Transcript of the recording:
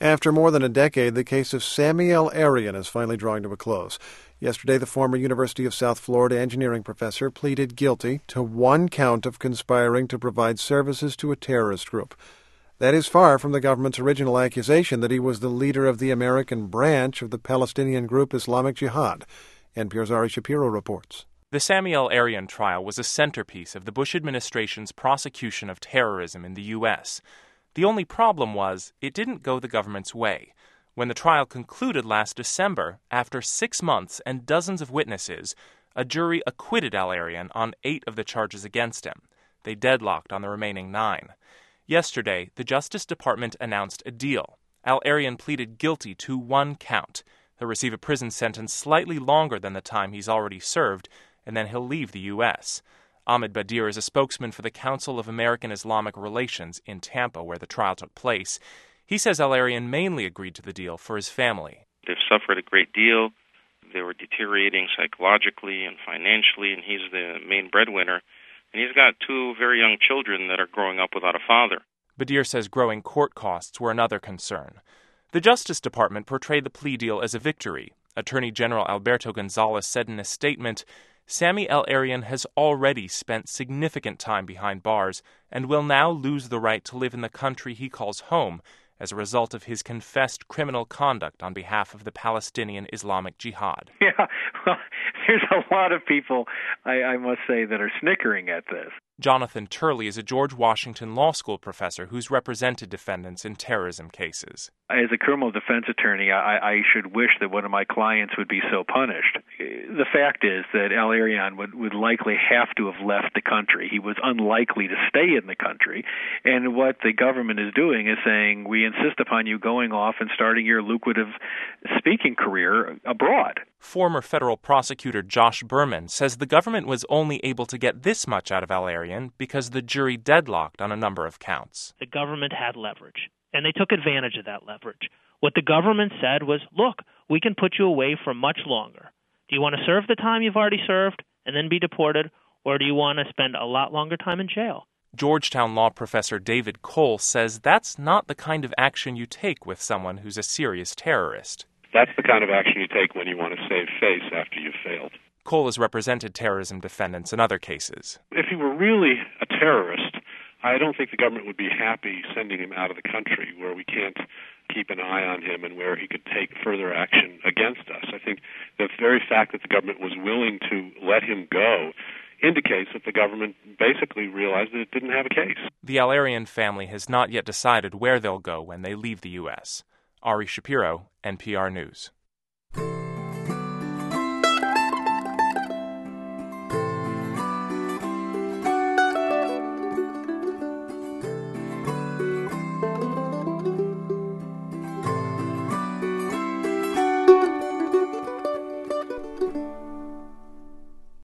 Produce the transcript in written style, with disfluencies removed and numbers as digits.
After more than a decade, the case of Sami El-Erian is finally drawing to a close. Yesterday, the former University of South Florida engineering professor pleaded guilty to one count of conspiring to provide services to a terrorist group. That is far from the government's original accusation that he was the leader of the American branch of the Palestinian group Islamic Jihad. NPR's Ari Shapiro reports. The Sami El-Erian trial was a centerpiece of the Bush administration's prosecution of terrorism in the U.S. The only problem was it didn't go the government's way. When the trial concluded last December, after 6 months and dozens of witnesses, a jury acquitted El-Erian on 8 of the charges against him. They deadlocked on the remaining 9. Yesterday, the Justice Department announced a deal. El-Erian pleaded guilty to 1 count. He'll receive a prison sentence slightly longer than the time he's already served, and then he'll leave the U.S. Ahmed Badir is a spokesman for the Council of American Islamic Relations in Tampa, where the trial took place. He says El-Erian mainly agreed to the deal for his family. They've suffered a great deal. They were deteriorating psychologically and financially, and he's the main breadwinner. And he's got 2 very young children that are growing up without a father. Badir says growing court costs were another concern. The Justice Department portrayed the plea deal as a victory. Attorney General Alberto Gonzales said in a statement, Sami El-Erian has already spent significant time behind bars and will now lose the right to live in the country he calls home as a result of his confessed criminal conduct on behalf of the Palestinian Islamic Jihad. Yeah, well, there's a lot of people, I must say, that are snickering at this. Jonathan Turley is a George Washington Law School professor who's represented defendants in terrorism cases. As a criminal defense attorney, I should wish that one of my clients would be so punished. The fact is that El-Erian would likely have to have left the country. He was unlikely to stay in the country. And what the government is doing is saying, we insist upon you going off and starting your lucrative speaking career abroad. Former federal prosecutor Josh Berman says the government was only able to get this much out of El-Erian because the jury deadlocked on a number of counts. The government had leverage, and they took advantage of that leverage. What the government said was, look, we can put you away for much longer. Do you want to serve the time you've already served and then be deported, or do you want to spend a lot longer time in jail? Georgetown law professor David Cole says that's not the kind of action you take with someone who's a serious terrorist. That's the kind of action you take when you want to save face after you've failed. Cole has represented terrorism defendants in other cases. If he were really a terrorist, I don't think the government would be happy sending him out of the country where we can't keep an eye on him and where he could take further action against us. I think the very fact that the government was willing to let him go indicates that the government basically realized that it didn't have a case. The El-Erian family has not yet decided where they'll go when they leave the U.S. Ari Shapiro, NPR News.